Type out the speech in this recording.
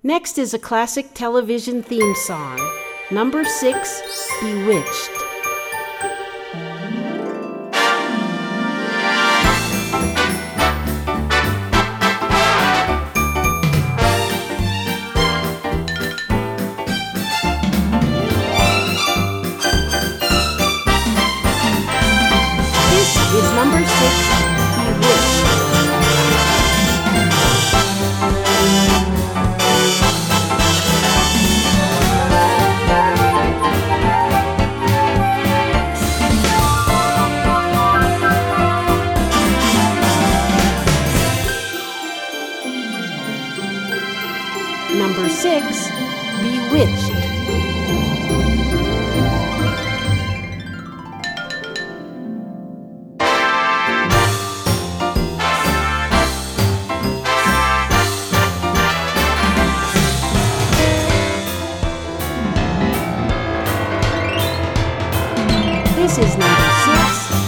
Next is a classic television theme song, number 6, Bewitched. This is number 6, Bewitched. Number 6, Bewitched. This is number 6,